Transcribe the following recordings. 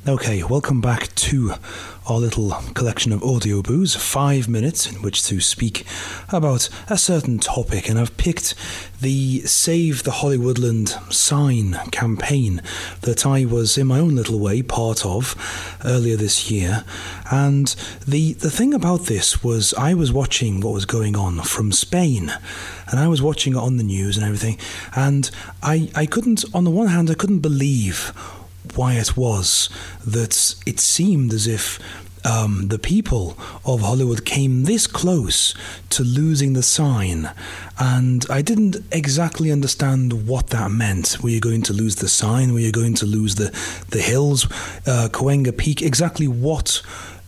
Okay, welcome back to our little collection of audio boos, 5 minutes in which to speak about a certain topic, and I've picked the Save the Hollywoodland sign campaign that I was, in my own little way, part of earlier this year. And the thing about this was I was watching what was going on from Spain, and I was watching it on the news and everything, and I couldn't, on the one hand, I couldn't believe why it was that it seemed as if the people of Hollywood came this close to losing the sign, and I didn't exactly understand what that meant. Were you going to lose the sign? Were you going to lose the hills, Cahuenga Peak? Exactly what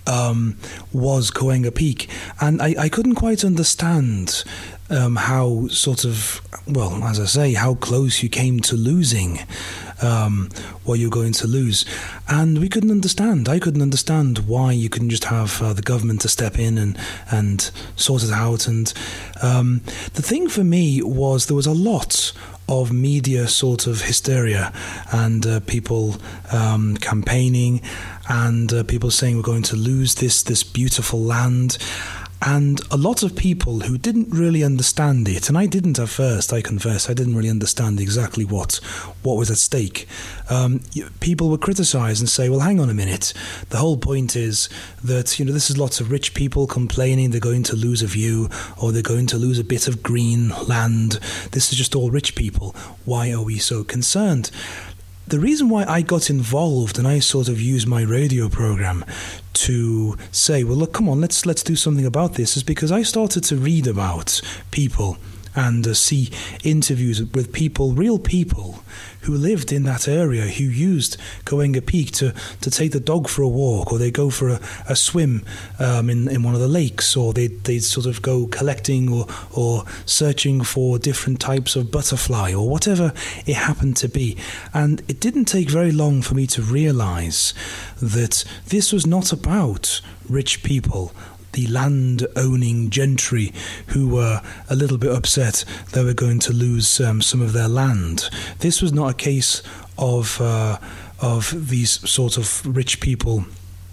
was Cahuenga Peak? And I couldn't quite understand how sort of, well, as I say, how close you came to losing what you're going to lose. And we couldn't understand. I couldn't understand why you couldn't just have the government to step in and sort it out. And the thing for me was there was a lot of media sort of hysteria and people campaigning and people saying we're going to lose this beautiful land. And a lot of people who didn't really understand it, and I didn't at first, I confess, I didn't really understand exactly what was at stake. People would criticise and say, well, hang on a minute, the whole point is that, this is lots of rich people complaining they're going to lose a view or they're going to lose a bit of green land. This is just all rich people. Why are we so concerned? The reason why I got involved and I sort of used my radio program to say, well, look, come on, let's do something about this, is because I started to read about people and see interviews with people, real people who lived in that area, who used Cahuenga Peak to take the dog for a walk, or they go for a swim in one of the lakes, or they'd sort of go collecting or searching for different types of butterfly or whatever it happened to be. And it didn't take very long for me to realise that this was not about rich people, the land-owning gentry who were a little bit upset they were going to lose some of their land. This was not a case of these sort of rich people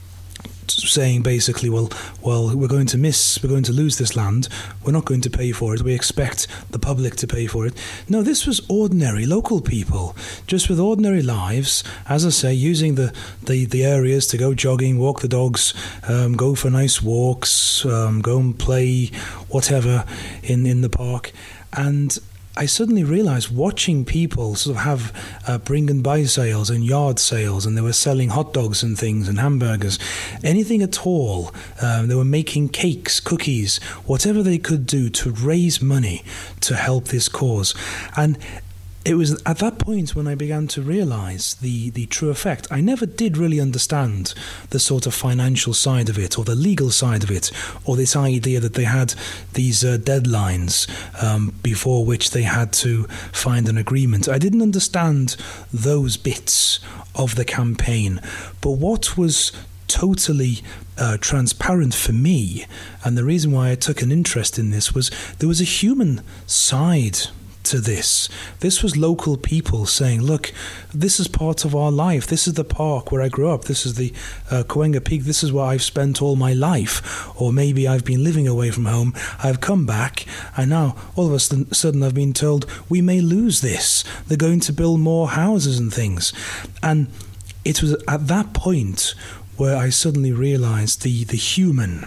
saying basically, well, we're going to lose this land, we're not going to pay for it, we expect the public to pay for it. No, this was ordinary local people, just with ordinary lives, as I say, using the areas to go jogging, walk the dogs, go for nice walks, go and play whatever in the park. And I suddenly realised, watching people sort of have bring and buy sales and yard sales, and they were selling hot dogs and things and hamburgers, anything at all. They were making cakes, cookies, whatever they could do to raise money to help this cause. And it was at that point when I began to realise the true effect. I never did really understand the sort of financial side of it, or the legal side of it, or this idea that they had these deadlines before which they had to find an agreement. I didn't understand those bits of the campaign. But what was totally transparent for me, and the reason why I took an interest in this, was there was a human side to this. This was local people saying, look, this is part of our life. This is the park where I grew up. This is the Cahuenga Peak. This is where I've spent all my life. Or maybe I've been living away from home. I've come back, and now all of a sudden I've been told we may lose this. They're going to build more houses and things. And it was at that point where I suddenly realised the human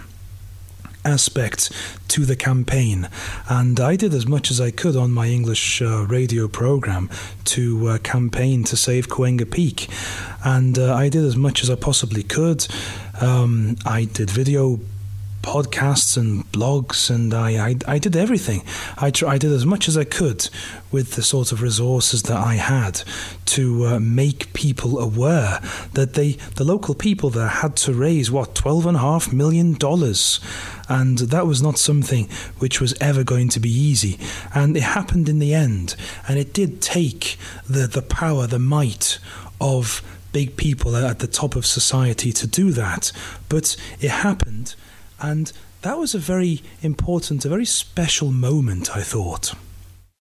aspect to the campaign, and I did as much as I could on my English radio program to campaign to save Cahuenga Peak, and I did as much as I possibly could. I did video podcasts and blogs, and I did everything. I did as much as I could with the sort of resources that I had to make people aware that the local people there had to raise $12.5 million, and that was not something which was ever going to be easy. And it happened in the end, and it did take the power, the might of big people at the top of society to do that, but it happened. And that was a very important, a very special moment, I thought.